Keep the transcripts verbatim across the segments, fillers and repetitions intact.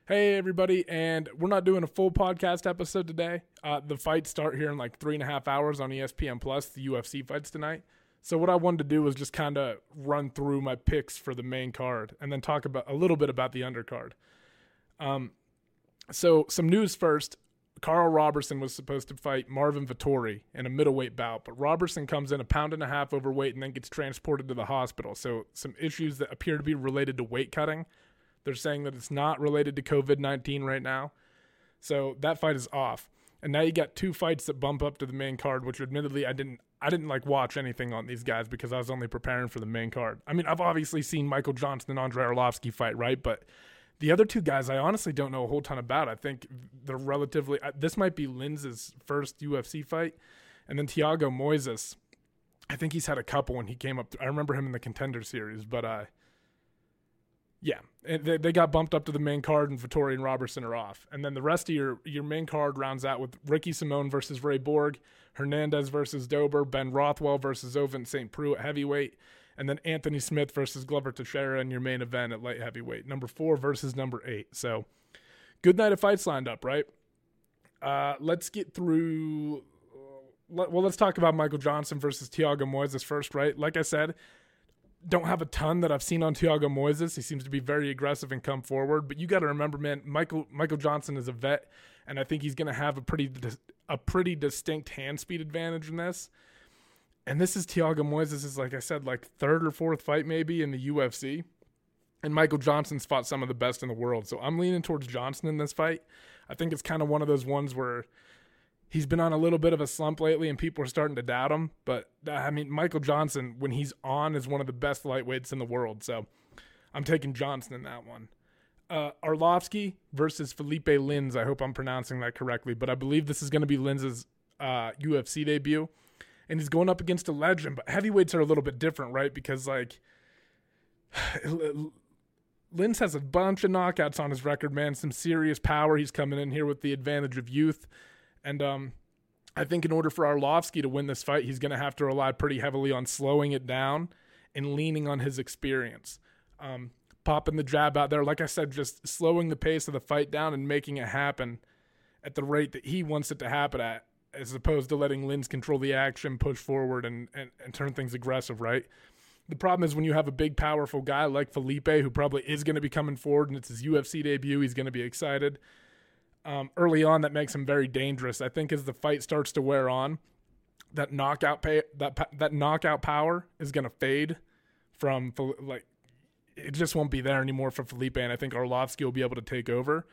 Hey everybody, and we're not doing a full podcast episode today. Uh, the fights start here in like three and a half hours on E S P N Plus, the U F C fights tonight. So what I wanted to do was just kind of run through my picks for the main card and then talk about a little bit about the undercard. Um, so some news first. Carl Roberson was supposed to fight Marvin Vettori in a middleweight bout, but Roberson comes in a pound and a half overweight and then gets transported to the hospital. So some issues that appear to be related to weight cutting. They're saying that it's not related to covid nineteen right now. So that fight is off. And now you got two fights that bump up to the main card, which admittedly I didn't I didn't like watch anything on these guys because I was only preparing for the main card. I mean, I've obviously seen Michael Johnson and Andrei Arlovski fight, right? But the other two guys I honestly don't know a whole ton about. I think they're relatively – this might be Linz's first U F C fight. And then Thiago Moises, I think he's had a couple when he came up. I remember him in the Contender Series, but uh, – yeah, they, they got bumped up to the main card, and Vettori and Robertson are off. And then the rest of your, your main card rounds out with Ricky Simón versus Ray Borg, Hernandez versus Dober, Ben Rothwell versus Ovince Saint Preux at heavyweight, and then Anthony Smith versus Glover Teixeira in your main event at light heavyweight, number four versus number eight. So good night of fights lined up, right? Uh, let's get through – well, let's talk about Michael Johnson versus Thiago Moises first, right? Like I said – don't have a ton that I've seen on Thiago Moises. He seems to be very aggressive and come forward. But you got to remember, man, Michael Michael Johnson is a vet, and I think he's going to have a pretty a pretty distinct hand speed advantage in this. And this is Thiago Moises' is, like I said, like third or fourth fight maybe in the U F C. And Michael Johnson's fought some of the best in the world. So I'm leaning towards Johnson in this fight. I think it's kind of one of those ones where he's been on a little bit of a slump lately and people are starting to doubt him. But, I mean, Michael Johnson, when he's on, is one of the best lightweights in the world. So I'm taking Johnson in that one. Uh, Arlovski versus Felipe Lins. I hope I'm pronouncing that correctly. But I believe this is going to be Lins's uh, U F C debut. And he's going up against a legend. But heavyweights are a little bit different, right? Because, like, Lins has a bunch of knockouts on his record, man. Some serious power. He's coming in here with the advantage of youth. And um, I think in order for Arlovski to win this fight, he's going to have to rely pretty heavily on slowing it down and leaning on his experience. Um, popping the jab out there, like I said, just slowing the pace of the fight down and making it happen at the rate that he wants it to happen at, as opposed to letting Lins control the action, push forward, and, and, and turn things aggressive, right? The problem is when you have a big, powerful guy like Felipe, who probably is going to be coming forward, and it's his U F C debut, he's going to be excited. Um, early on, that makes him very dangerous. I think as the fight starts to wear on, that knockout pay, that that knockout power is going to fade from, like, it just won't be there anymore for Felipe, and I think Arlovski will be able to take over.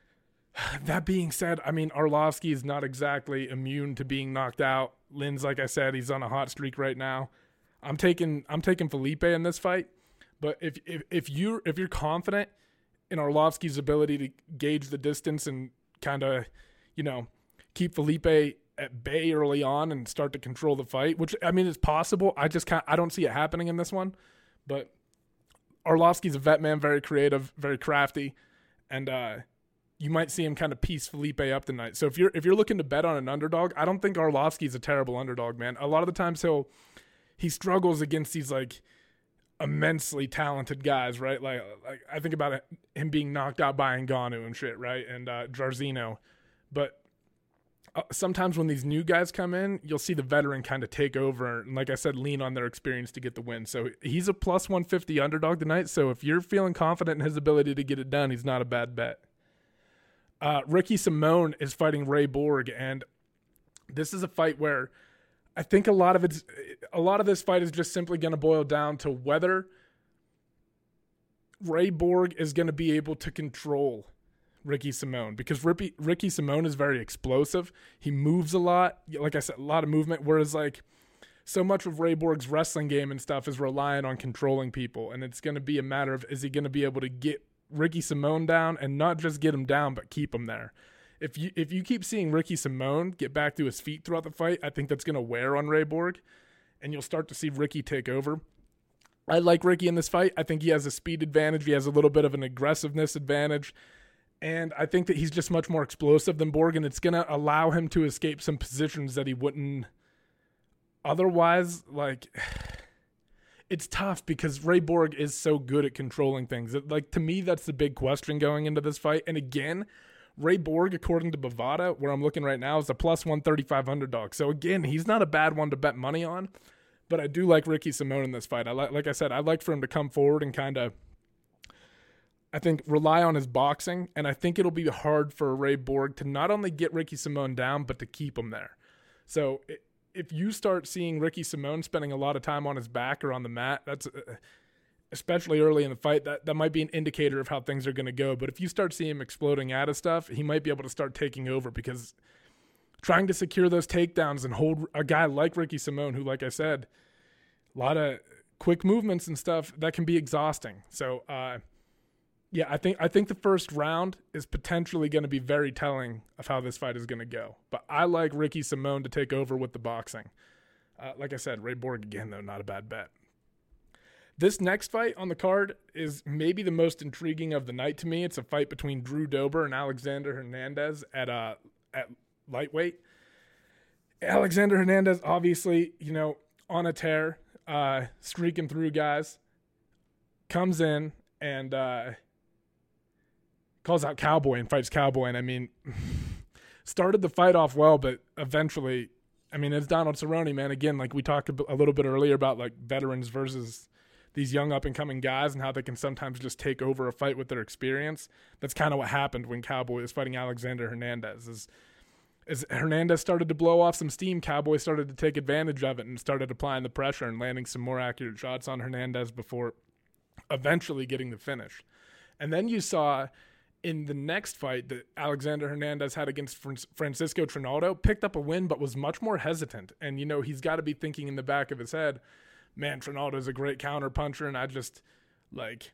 That being said, I mean, Arlovski is not exactly immune to being knocked out. Lins, like I said, he's on a hot streak right now. I'm taking I'm taking Felipe in this fight, but if if if you if you're confident in Arlovski's ability to gauge the distance and kind of, you know, keep Felipe at bay early on and start to control the fight, which, I mean, it's possible. I just can't, I don't see it happening in this one. But Arlovski's a vet, man, very creative, very crafty, and uh, you might see him kind of piece Felipe up tonight. So if you're if you're looking to bet on an underdog, I don't think Arlovski's a terrible underdog, man. A lot of the times he'll he struggles against these, like, immensely talented guys, right? Like, like I think about it, him being knocked out by Ngannou and shit, right? And uh, Jairzinho. But uh, sometimes when these new guys come in, you'll see the veteran kind of take over and, like I said, lean on their experience to get the win. So he's a plus one fifty underdog tonight. So if you're feeling confident in his ability to get it done, he's not a bad bet. Uh, Ricky Simón is fighting Ray Borg, and this is a fight where I think a lot of it's a lot of this fight is just simply going to boil down to whether Ray Borg is going to be able to control Ricky Simón, because Ricky, Ricky Simón is very explosive. He moves a lot, like I said, a lot of movement, whereas, like, so much of Ray Borg's wrestling game and stuff is relying on controlling people, and it's going to be a matter of, is he going to be able to get Ricky Simón down, and not just get him down, but keep him there. If you if you keep seeing Ricky Simón get back to his feet throughout the fight, I think that's going to wear on Ray Borg, and you'll start to see Ricky take over. I like Ricky in this fight. I think he has a speed advantage. He has a little bit of an aggressiveness advantage, and I think that he's just much more explosive than Borg, and it's going to allow him to escape some positions that he wouldn't otherwise. Like, it's tough because Ray Borg is so good at controlling things. It, like, to me, that's the big question going into this fight. And again, Ray Borg, according to Bovada, where I'm looking right now, is a plus one thirty-five underdog. So again, he's not a bad one to bet money on. But I do like Ricky Simón in this fight. I like, like I said, I'd like for him to come forward and kind of, I think, rely on his boxing. And I think it'll be hard for Ray Borg to not only get Ricky Simón down, but to keep him there. So if you start seeing Ricky Simón spending a lot of time on his back or on the mat, that's uh, especially early in the fight, that, that might be an indicator of how things are going to go. But if you start seeing him exploding out of stuff, he might be able to start taking over, because trying to secure those takedowns and hold a guy like Ricky Simón, who, like I said, a lot of quick movements and stuff, that can be exhausting. So, uh, yeah, I think I think the first round is potentially going to be very telling of how this fight is going to go. But I like Ricky Simón to take over with the boxing. Uh, like I said, Ray Borg, again, though, not a bad bet. This next fight on the card is maybe the most intriguing of the night to me. It's a fight between Drew Dober and Alexander Hernandez at uh, at lightweight. Alexander Hernandez, obviously, you know, on a tear, uh, streaking through guys, comes in and uh, calls out Cowboy and fights Cowboy. And I mean, started the fight off well, but eventually, I mean, it's Donald Cerrone, man. Again, like we talked a little bit earlier about like veterans versus these young up-and-coming guys and how they can sometimes just take over a fight with their experience. That's kind of what happened when Cowboy was fighting Alexander Hernandez. As, as Hernandez started to blow off some steam, Cowboy started to take advantage of it and started applying the pressure and landing some more accurate shots on Hernandez before eventually getting the finish. And then you saw in the next fight that Alexander Hernandez had against Francisco Trinaldo, picked up a win but was much more hesitant. And, you know, he's got to be thinking in the back of his head, man, Trinaldo's a great counter puncher, and I just, like,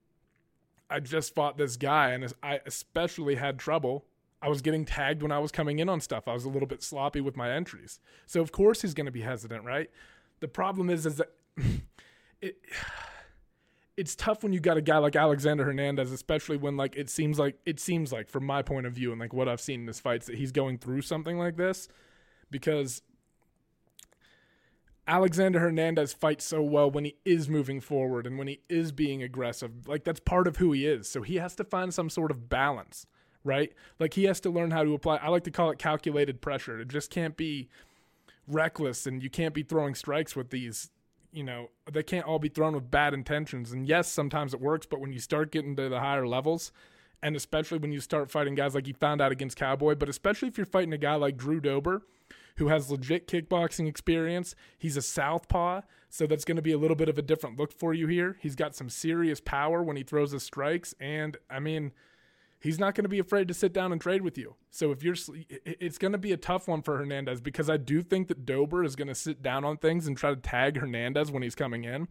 I just fought this guy, and I especially had trouble. I was getting tagged when I was coming in on stuff. I was a little bit sloppy with my entries. So, of course, he's going to be hesitant, right? The problem is, is that it, it's tough when you got a guy like Alexander Hernandez, especially when, like, it seems like, it seems like, from my point of view and, like, what I've seen in his fights, that he's going through something like this, because Alexander Hernandez fights so well when he is moving forward and when he is being aggressive. Like, that's part of who he is. So he has to find some sort of balance, right? Like, he has to learn how to apply, I like to call it calculated pressure. It just can't be reckless, and you can't be throwing strikes with these, you know, they can't all be thrown with bad intentions. And yes, sometimes it works, but when you start getting to the higher levels, and especially when you start fighting guys like he found out against Cowboy, but especially if you're fighting a guy like Drew Dober, who has legit kickboxing experience. He's a southpaw, so that's going to be a little bit of a different look for you here. He's got some serious power when he throws his strikes, and, I mean, he's not going to be afraid to sit down and trade with you. So if you're, it's going to be a tough one for Hernandez, because I do think that Dober is going to sit down on things and try to tag Hernandez when he's coming in.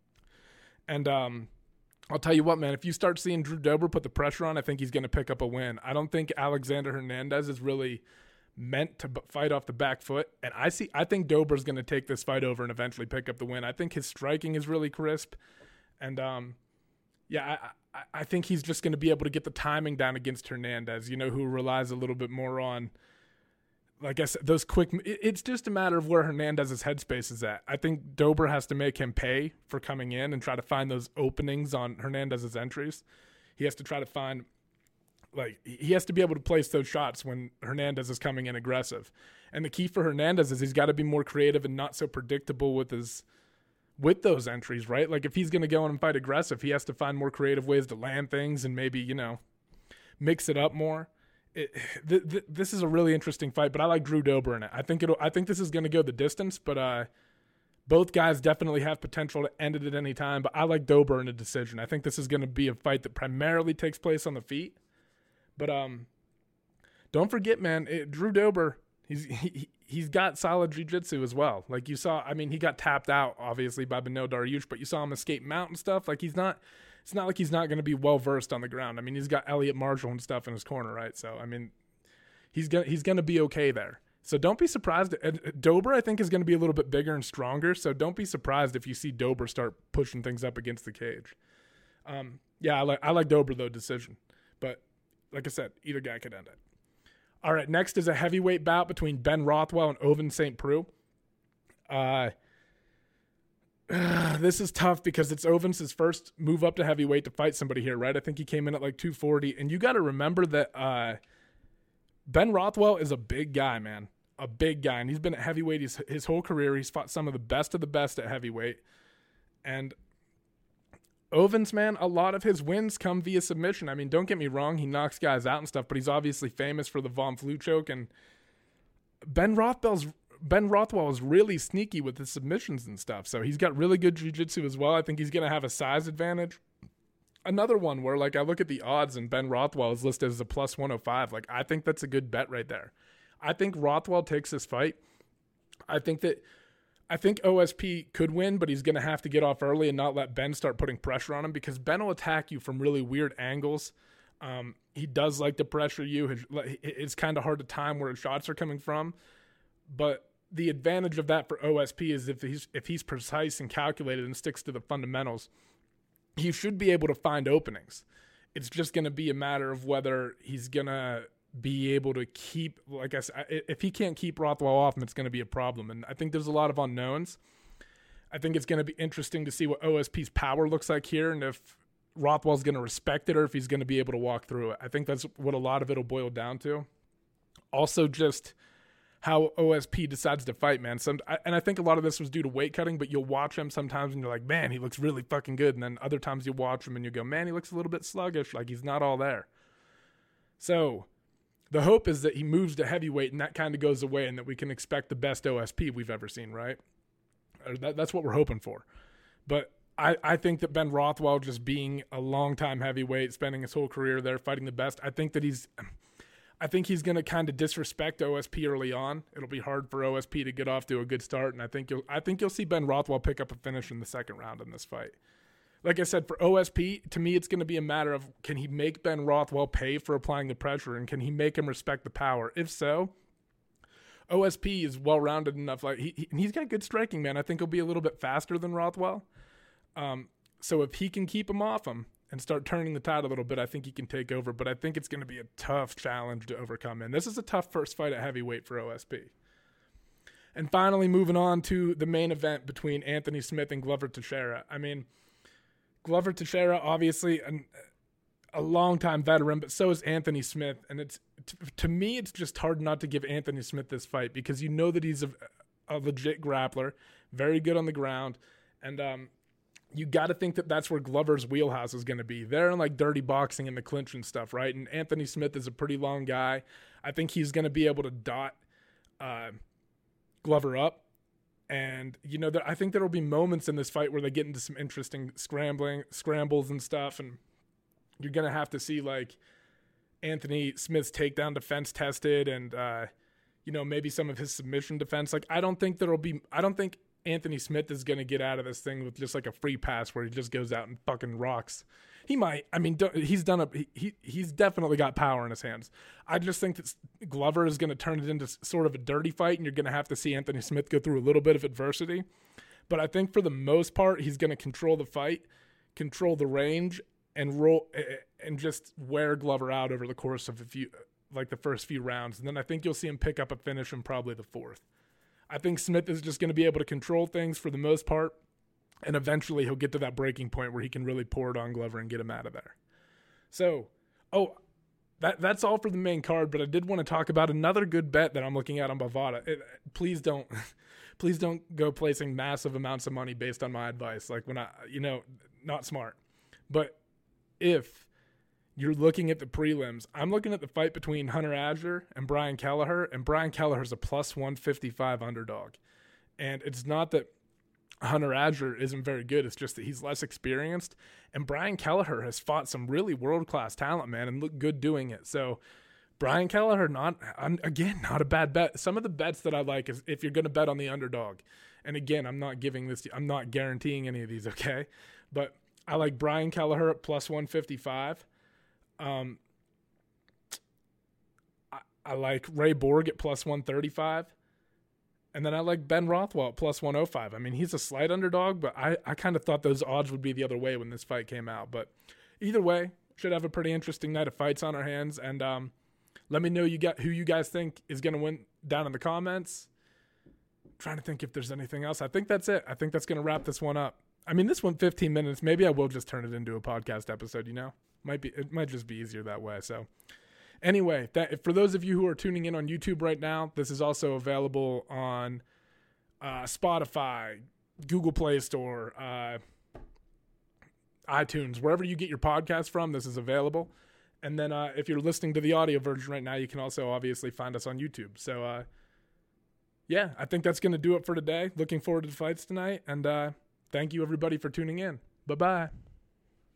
And um, I'll tell you what, man, if you start seeing Drew Dober put the pressure on, I think he's going to pick up a win. I don't think Alexander Hernandez is really meant to fight off the back foot, and I see. I think Dober's going to take this fight over and eventually pick up the win. I think his striking is really crisp, and um, yeah, I, I, I think he's just going to be able to get the timing down against Hernandez. You know, who relies a little bit more on, like I said, those quick. It, it's just a matter of where Hernandez's headspace is at. I think Dober has to make him pay for coming in and try to find those openings on Hernandez's entries. He has to try to find. Like, he has to be able to place those shots when Hernandez is coming in aggressive. And the key for Hernandez is he's got to be more creative and not so predictable with his with those entries, right? Like, if he's going to go in and fight aggressive, he has to find more creative ways to land things and maybe, you know, mix it up more. It, th- th- this is a really interesting fight, but I like Drew Dober in it. I think it'll. I think this is going to go the distance, but uh, both guys definitely have potential to end it at any time. But I like Dober in a decision. I think this is going to be a fight that primarily takes place on the feet. But um, don't forget, man, it, Drew Dober, he's he, he's got solid jiu-jitsu as well. Like you saw, I mean, he got tapped out, obviously, by Beneil Dariush, but you saw him escape mount and stuff. Like, he's not – it's not like he's not going to be well-versed on the ground. I mean, he's got Elliot Marshall and stuff in his corner, right? So, I mean, he's going he's gonna be okay there. So don't be surprised. Dober, I think, is going to be a little bit bigger and stronger, so don't be surprised if you see Dober start pushing things up against the cage. Um, yeah, I like, I like Dober, though, decision. But – like I said, either guy could end it. All right, next is a heavyweight bout between Ben Rothwell and Ovince Saint Preux. Uh, uh, this is tough because it's Ovince's first move up to heavyweight to fight somebody here, right? I think he came in at like two forty. And you got to remember that uh, Ben Rothwell is a big guy, man. A big guy. And he's been at heavyweight his, his whole career. He's fought some of the best of the best at heavyweight. And Ovins, man, a lot of his wins come via submission. I mean, don't get me wrong. He knocks guys out and stuff, but he's obviously famous for the Von Flue choke. And Ben Rothwell's Ben Rothwell is really sneaky with his submissions and stuff. So he's got really good jiu-jitsu as well. I think he's going to have a size advantage. Another one where, like, I look at the odds and Ben Rothwell is listed as a plus one oh five. Like, I think that's a good bet right there. I think Rothwell takes this fight. I think that I think O S P could win, but he's going to have to get off early and not let Ben start putting pressure on him because Ben will attack you from really weird angles. Um, he does like to pressure you. It's kind of hard to time where his shots are coming from, but the advantage of that for O S P is if he's if he's precise and calculated and sticks to the fundamentals, he should be able to find openings. It's just going to be a matter of whether he's going to be able to keep, like I said, if he can't keep Rothwell off him, it's going to be a problem. And I think there's a lot of unknowns. I think it's going to be interesting to see what O S P's power looks like here and if Rothwell's going to respect it or if he's going to be able to walk through it. I think that's what a lot of it will boil down to. Also, just how O S P decides to fight, man. Some, and I think a lot of this was due to weight cutting, but you'll watch him sometimes and you're like, man, he looks really fucking good. And then other times you watch him and you go, man, he looks a little bit sluggish, like he's not all there. So the hope is that he moves to heavyweight and that kind of goes away and that we can expect the best O S P we've ever seen, right? Or that, that's what we're hoping for. But I, I think that Ben Rothwell, just being a long-time heavyweight, spending his whole career there fighting the best, I think that he's – I think he's going to kind of disrespect O S P early on. It'll be hard for O S P to get off to a good start, and I think you'll I think you'll see Ben Rothwell pick up a finish in the second round in this fight. Like I said, for O S P, to me, it's going to be a matter of can he make Ben Rothwell pay for applying the pressure, and can he make him respect the power? If so, O S P is well-rounded enough. Like he, he he's got good striking, man. I think he'll be a little bit faster than Rothwell. Um, so if he can keep him off him and start turning the tide a little bit, I think he can take over. But I think it's going to be a tough challenge to overcome. And this is a tough first fight at heavyweight for O S P. And finally, moving on to the main event between Anthony Smith and Glover Teixeira. I mean, Glover Teixeira, obviously an, a longtime veteran, but so is Anthony Smith. And it's t- to me, it's just hard not to give Anthony Smith this fight because you know that he's a, a legit grappler, very good on the ground. And, um, you got to think that that's where Glover's wheelhouse is going to be. They're in like dirty boxing and the clinch and stuff, right? And Anthony Smith is a pretty long guy. I think he's going to be able to dot uh, Glover up. And, you know, there, I think there will be moments in this fight where they get into some interesting scrambling, scrambles and stuff. And you're going to have to see like Anthony Smith's takedown defense tested and, uh, you know, maybe some of his submission defense. Like, I don't think there will be, I don't think Anthony Smith is going to get out of this thing with just like a free pass where he just goes out and fucking rocks. He might. I mean, he's done a he he's definitely got power in his hands. I just think that Glover is going to turn it into sort of a dirty fight, and you're going to have to see Anthony Smith go through a little bit of adversity. But I think for the most part, he's going to control the fight, control the range, and roll and just wear Glover out over the course of a few, like the first few rounds. And then I think you'll see him pick up a finish in probably the fourth. I think Smith is just going to be able to control things for the most part, and eventually he'll get to that breaking point where he can really pour it on Glover and get him out of there. So, oh, that that's all for the main card, but I did want to talk about another good bet that I'm looking at on Bovada. It, please don't please don't go placing massive amounts of money based on my advice. Like when I, you know, not smart. But if you're looking at the prelims, I'm looking at the fight between Hunter Azure and Brian Kelleher, and Brian Kelleher's a plus one fifty-five underdog. And it's not that Hunter Azure isn't very good, it's just that he's less experienced. And Brian Kelleher has fought some really world-class talent, man, and looked good doing it. So Brian Kelleher, not again, not a bad bet. Some of the bets that I like is if you're going to bet on the underdog. And again, I'm not giving this, I'm not guaranteeing any of these, okay? But I like Brian Kelleher at plus one fifty-five. Um, I, I like Ray Borg at plus one thirty-five. And then I like Ben Rothwell at plus one oh five. I mean, he's a slight underdog, but I, I kind of thought those odds would be the other way when this fight came out. But either way, should have a pretty interesting night of fights on our hands. And um, let me know you got who you guys think is going to win down in the comments. trying to think if there's anything else. I think that's it. I think that's going to wrap this one up. I mean, this one, fifteen minutes. Maybe I will just turn it into a podcast episode, you know? Might be. It might just be easier that way. So anyway, that for those of you who are tuning in on YouTube right now, this is also available on uh, Spotify, Google Play Store, uh, iTunes, wherever you get your podcast from, this is available. And then uh, if you're listening to the audio version right now, you can also obviously find us on YouTube. So, uh, yeah, I think that's going to do it for today. Looking forward to the fights tonight. And uh, thank you, everybody, for tuning in. Bye-bye.